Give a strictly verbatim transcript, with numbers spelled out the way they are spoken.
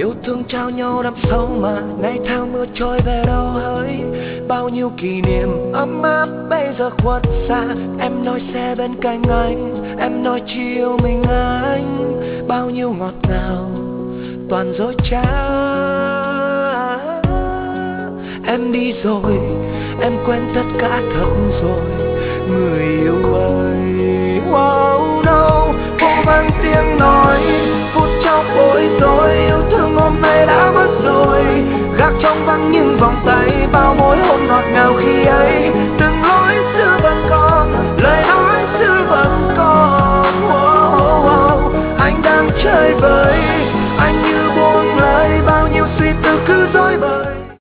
Yêu thương trao nhau đắm sâu mà nay theo mưa trôi về đâu hỡi. Bao nhiêu kỷ niệm ấm áp bây giờ khuất xa. Em nói sẽ bên cạnh anh, em nói chỉ yêu mình anh. Bao nhiêu ngọt ngào toàn dối trá. Em đi rồi, em quên tất cả thật rồi, người yêu ơi.